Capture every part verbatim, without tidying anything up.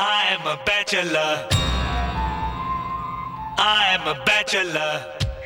I am a bachelor. I am a bachelor.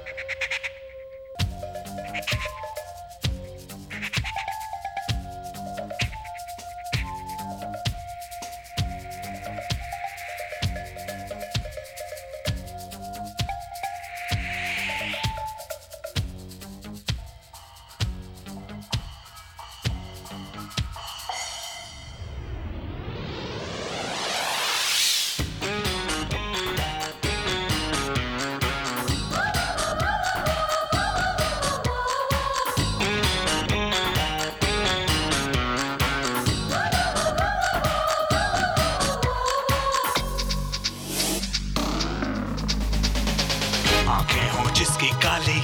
आंखें हो जिसकी काली,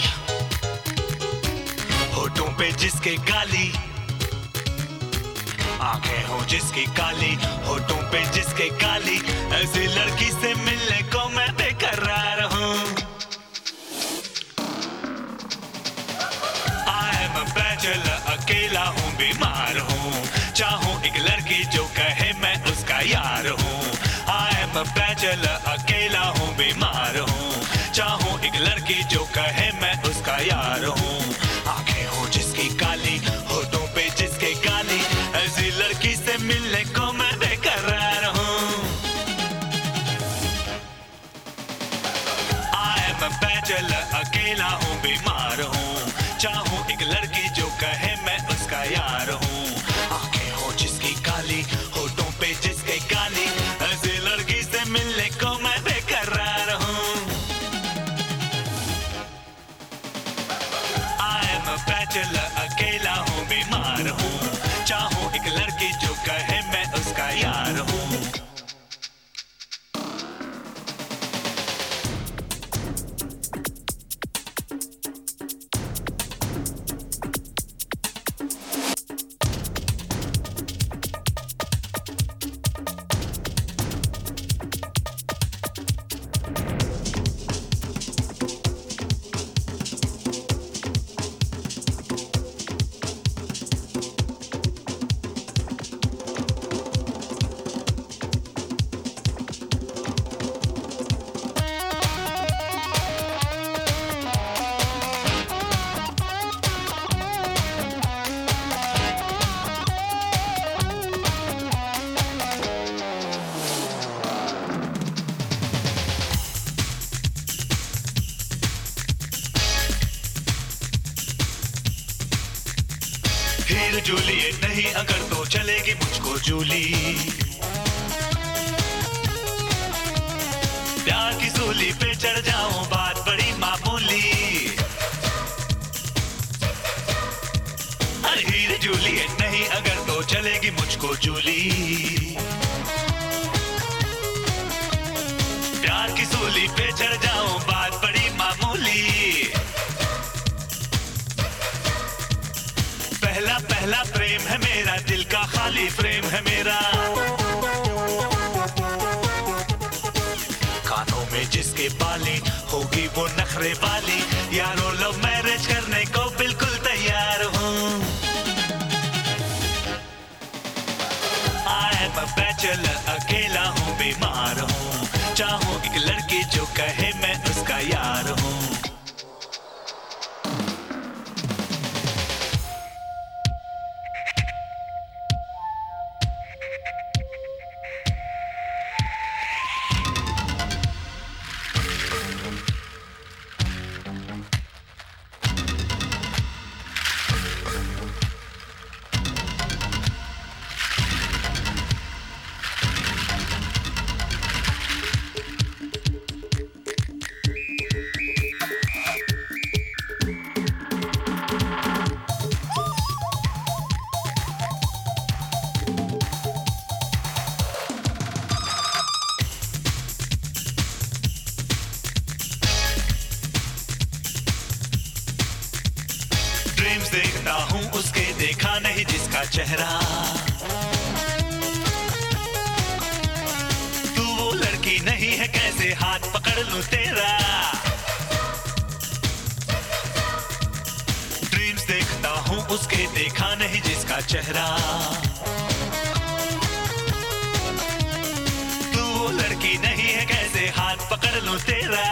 होठों पे जिसके गाली। आंखें हो जिसकी काली, होठों पे जिसके गाली। ऐसी लड़की से मिलने को मैं बेकरार हूँ। I am a bachelor, अकेला हूँ, बीमार हूँ। चाहूँ एक लड़की जो कहे मैं उसका यार हूँ। I am a bachelor, अकेला हूँ, बीमार हूँ। चाहूँ एक लड़की जो कहे मैं उसका यार हूँ। आंखें हो जिसकी काली, होठों पे जिसके गाली। ऐसी लड़की से मिलने को मैं बेकरार हूँ। I am a bachelor, अकेला हूँ, बीमार हूँ। चाहूँ एक लड़की जो कहे मैं उसका यार हूँ। आंखें हो जिसकी काली, होठों पे जिसके गाली। ऐसी लड़की से मिलने को मैं बेकरार हूँ। बैचलर, अकेला हूँ, बीमार हूँ। चाहूँ एक लड़की जो कहे मैं उसका यार हूँ। हीर जूलियट नहीं अगर तो चलेगी मुझको जूली। प्यार की सूली पे चढ़ जाऊं, बात बड़ी मामूली। अरे हीर जूलियट नहीं अगर तो चलेगी मुझको जूली। प्यार की सूली पे चढ़ जाऊं, बात बड़ी मामूली। पहला पहला प्रेम है मेरा, दिल का खाली फ्रेम है मेरा। कानों में जिसके बाली, होगी वो नखरे वाली। यारो लव मैरिज करने को बिल्कुल तैयार हूँ। I am a bachelor, अकेला हूँ, बीमार हूँ। चाहूँ एक लड़की जो कहे मैं उसका यार हूँ। ड्रीम्स देखता हूँ उसके, देखा नहीं जिसका चेहरा। तू वो लड़की नहीं है, कैसे हाथ पकड़ लूं तेरा। ड्रीम्स देखता हूँ उसके, देखा नहीं जिसका चेहरा। बनूं तेरा।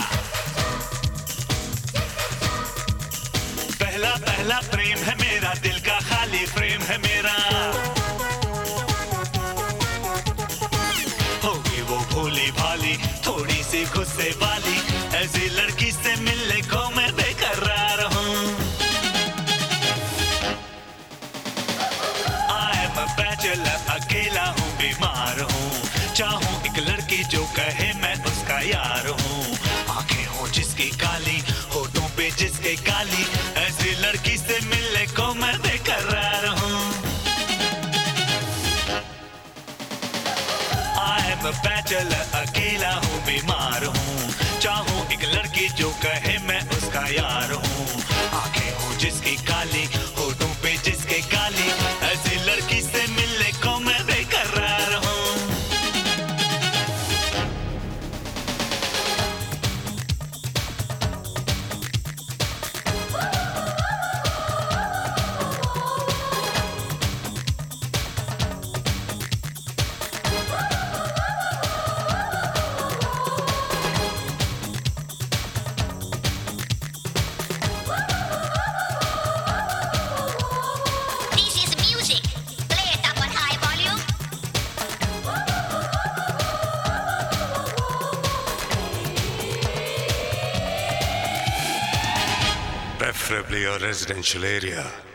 पहला पहला प्रेम है मेरा, दिल का खाली फ्रेम है मेरा। होगी वो भोली भाली, थोड़ी सी गुस्से वाली, ऐसी लड़की से मिलने को मैं बेकरार हूँ। I am a bachelor, अकेला हूँ, बीमार हूँ। चाहूँ एक लड़की जो कहे मैं उसका यार हूँ। आंखें हो जिसकी काली, होठों पे जिसके काली, ऐसी लड़की से मिलने को मैं बेकरार हूँ। I am a bachelor, अकेला हूँ, बीमार हूँ। चाहूँ एक लड़की जो कहे मैं उसका यार हूँ। आंखें हो जिसकी काली, होठों पे जिसके काली, ऐसी लड़की से मिलने को मैं बेकरार हूँ। Preferably a residential area.